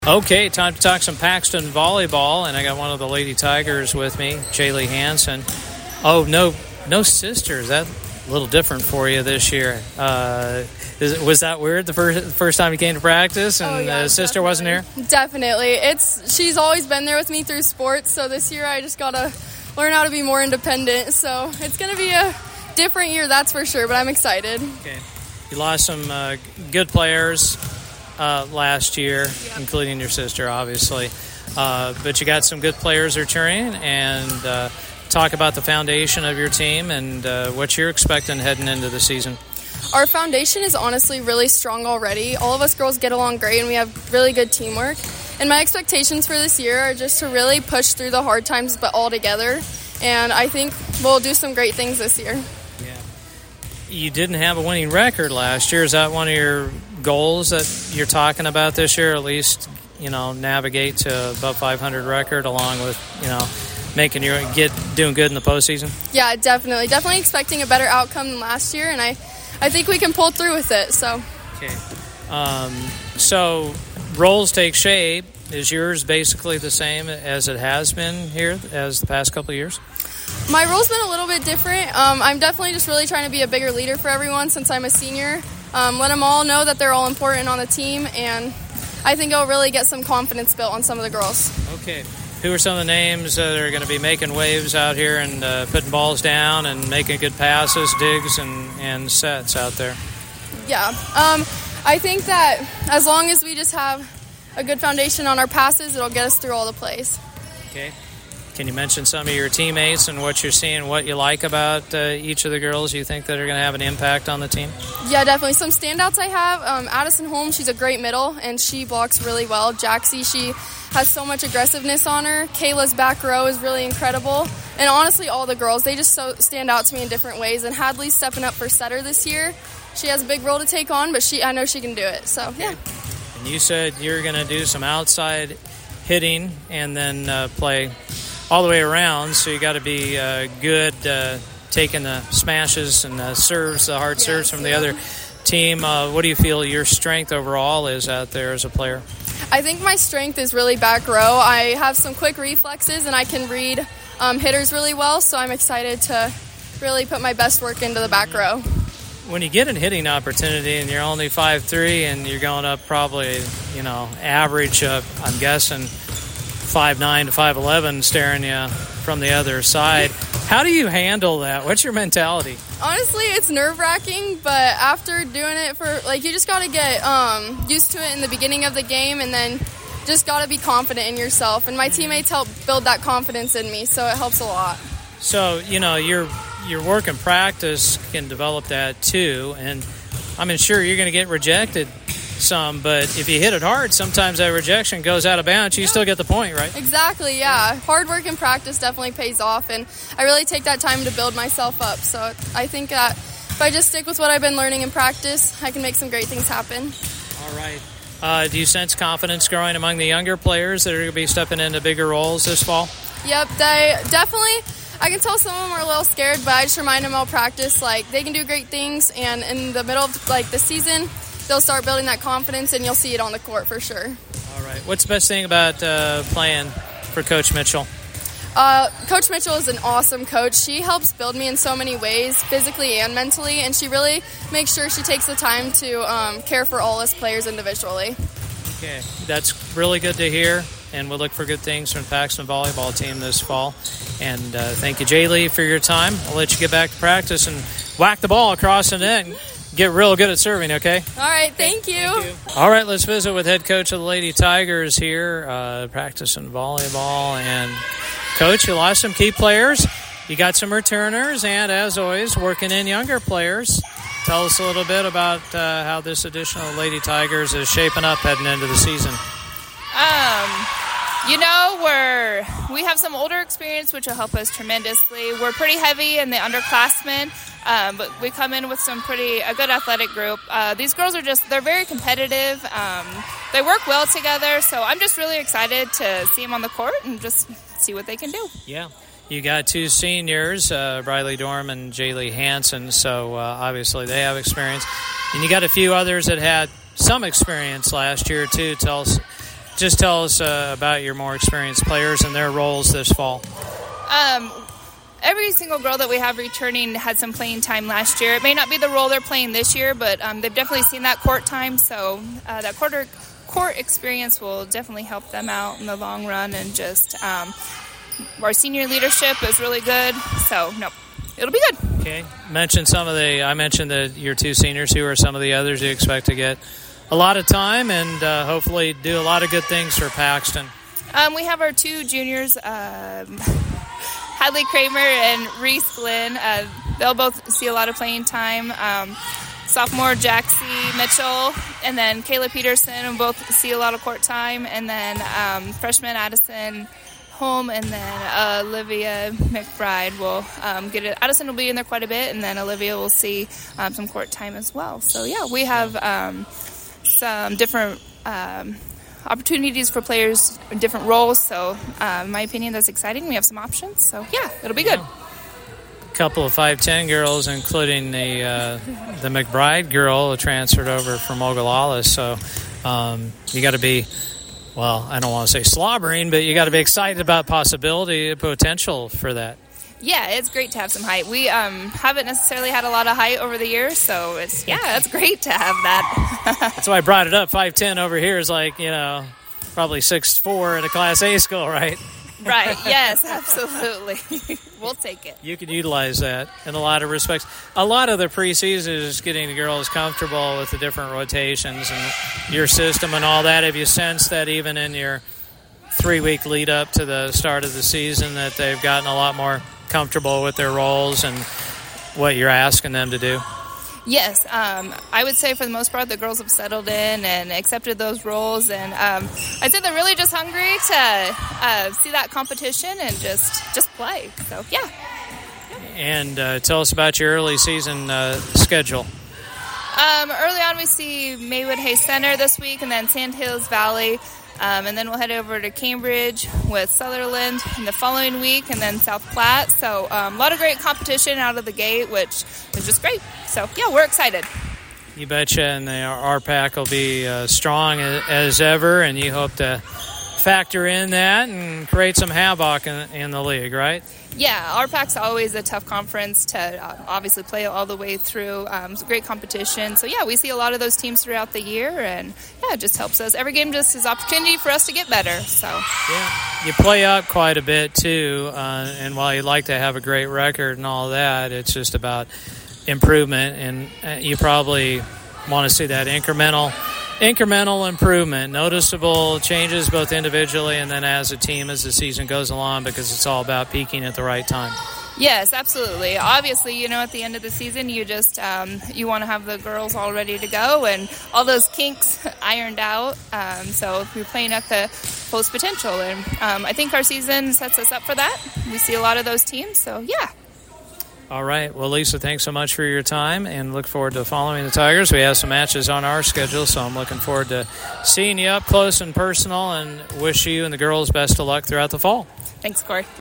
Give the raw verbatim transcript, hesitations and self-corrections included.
Okay, time to talk some Paxton volleyball, and I got one of the Lady Tigers with me, Jaylee Hansen. Oh, no no sisters. That's a little different for you this year. Uh, is, was that weird the first first time you came to practice and oh, yeah, the sister definitely. wasn't here? Definitely. It's She's always been there with me through sports, so this year I just got to learn how to be more independent. So it's going to be a different year, that's for sure, but I'm excited. Okay. You lost some uh, good players Uh, last year, yeah. including your sister, obviously. Uh, but you got some good players returning, and uh, talk about the foundation of your team and uh, what you're expecting heading into the season. Our foundation is honestly really strong already. All of us girls get along great, and we have really good teamwork. And my expectations for this year are just to really push through the hard times, but all together. And I think we'll do some great things this year. Yeah. You didn't have a winning record last year. Is that one of your goals that you're talking about this year, at least, you know, navigate to above five hundred record along with, you know, making your get doing good in the postseason? Yeah, definitely. Definitely expecting a better outcome than last year, and I, I think we can pull through with it. So. Okay. Um, so roles take shape. Is yours basically the same as it has been here as the past couple of years? My role's been a little bit different. Um, I'm definitely just really trying to be a bigger leader for everyone since I'm a senior. Um, let them all know that they're all important on the team, and I think it'll really get some confidence built on some of the girls. Okay. Who are some of the names that are going to be making waves out here and uh, putting balls down and making good passes, digs, and, and sets out there? Yeah. Um, I think that as long as we just have a good foundation on our passes, it'll get us through all the plays. Okay. Can you mention some of your teammates and what you're seeing, what you like about uh, each of the girls you think that are going to have an impact on the team? Yeah, definitely. Some standouts I have, um, Addison Holmes, she's a great middle, and she blocks really well. Jaxie, she has so much aggressiveness on her. Kayla's back row is really incredible. And honestly, all the girls, they just so stand out to me in different ways. And Hadley's stepping up for setter this year. She has a big role to take on, but she I know she can do it. So, okay. yeah. And you said you're going to do some outside hitting and then uh, play all the way around, so you got to be uh, good uh, taking the smashes and the serves, the hard yes, serves from the yeah. other team. Uh, what do you feel your strength overall is out there as a player? I think my strength is really back row. I have some quick reflexes, and I can read um, hitters really well, so I'm excited to really put my best work into the back row. When you get a hitting opportunity and you're only five three and you're going up probably, you know, average, uh, I'm guessing, five nine to five eleven staring you from the other side. How do you handle that? What's your mentality? Honestly, it's nerve-wracking, but after doing it for, like, you just got to get um, used to it in the beginning of the game and then just got to be confident in yourself. And my mm-hmm. teammates help build that confidence in me, so it helps a lot. So, you know, your your work and practice can develop that too, and I mean, sure, you're going to get rejected some, but if you hit it hard, sometimes that rejection goes out of bounds. You yeah. still get the point, right? Exactly, yeah. Hard work and practice definitely pays off, and I really take that time to build myself up. So I think that if I just stick with what I've been learning in practice, I can make some great things happen. All right. Uh, do you sense confidence growing among the younger players that are going to be stepping into bigger roles this fall? Yep, they definitely. I can tell some of them are a little scared, but I just remind them all practice, like, they can do great things, and in the middle of, like, the season, they'll start building that confidence, and you'll see it on the court for sure. All right. What's the best thing about uh, playing for Coach Mitchell? Uh, Coach Mitchell is an awesome coach. She helps build me in so many ways, physically and mentally, and she really makes sure she takes the time to um, care for all us players individually. Okay. That's really good to hear, and we'll look for good things from the Paxton volleyball team this fall. And uh, thank you, Jaylee, for your time. I'll let you get back to practice and whack the ball across the net and get real good at serving, okay? All right, thank you. Thank you. All right, let's visit with head coach of the Lady Tigers here, uh, practicing volleyball. And, Coach, you lost some key players. You got some returners, and, as always, working in younger players. Tell us a little bit about uh, how this edition of Lady Tigers is shaping up heading into the season. Um... You know, we're, we have some older experience, which will help us tremendously. We're pretty heavy in the underclassmen, um, but we come in with some pretty, a good athletic group. Uh, these girls are just, they're very competitive. Um, they work well together, so I'm just really excited to see them on the court and just see what they can do. Yeah. You got two seniors, uh, Briley Dorm and Jaylee Hansen, so uh, obviously they have experience. And you got a few others that had some experience last year, too. Tell us just tell us uh, about your more experienced players and their roles this fall. Um, every single girl that we have returning had some playing time last year. It may not be the role they're playing this year, but um, they've definitely seen that court time, so uh, that quarter court experience will definitely help them out in the long run. And just um, our senior leadership is really good, so no, it'll be good. Okay, mention some of the. I mentioned the your two seniors. Who are some of the others you expect to get a lot of time and uh, hopefully do a lot of good things for Paxton? Um, we have our two juniors, um, Hadley Kramer and Reese Glenn. Uh, they'll both see a lot of playing time. Um, sophomore Jaxie Mitchell and then Kayla Peterson will both see a lot of court time. And then um, freshman Addison Holm and then uh, Olivia McBride will um, get it. Addison will be in there quite a bit, and then Olivia will see um, some court time as well. So, yeah, we have um, some different um, opportunities for players in different roles. So, uh, in my opinion, that's exciting. We have some options. So, yeah, it'll be good. A couple of five ten girls, including the uh, the McBride girl who transferred over from Oglala. So, um, you got to be, well, I don't want to say slobbering, but you got to be excited about possibility, potential for that. Yeah, it's great to have some height. We um, haven't necessarily had a lot of height over the years, so it's yeah, it's great to have that. That's why I brought it up. five ten over here is like, you know, probably six four at a Class A school, right? Right, yes, absolutely. We'll take it. You could utilize that in a lot of respects. A lot of the preseason is getting the girls comfortable with the different rotations and your system and all that. Have you sensed that even in your three-week lead up to the start of the season that they've gotten a lot more comfortable with their roles and what you're asking them to do? Yes, um, I would say for the most part the girls have settled in and accepted those roles, and um, I'd say they're really just hungry to uh, see that competition and just, just play. So, yeah. And uh, tell us about your early season uh, schedule. Um, early on we see Maywood Hayes Center this week and then Sand Hills Valley. Um, and then we'll head over to Cambridge with Sutherland in the following week, and then South Platte. So um, a lot of great competition out of the gate, which is just great. So, yeah, we're excited. You betcha, and the R PAC will be uh, strong as ever, and you hope to factor in that and create some havoc in, in the league, right? Yeah, R PAC's always a tough conference to uh, obviously play all the way through. Um, it's a great competition. So, yeah, we see a lot of those teams throughout the year, and, yeah, it just helps us. Every game just is opportunity for us to get better. So, yeah, you play up quite a bit, too, uh, and while you'd like to have a great record and all that, it's just about improvement, and uh, you probably want to see that incremental incremental improvement, noticeable changes both individually and then as a team as the season goes along, because it's all about peaking at the right time. Yes, absolutely. Obviously, you know, at the end of the season, you just um, you want to have the girls all ready to go and all those kinks ironed out. Um, so we're playing at the fullest potential, and um, I think our season sets us up for that. We see a lot of those teams, so yeah. All right. Well, Lisa, thanks so much for your time, and look forward to following the Tigers. We have some matches on our schedule, so I'm looking forward to seeing you up close and personal, and wish you and the girls best of luck throughout the fall. Thanks, Corey.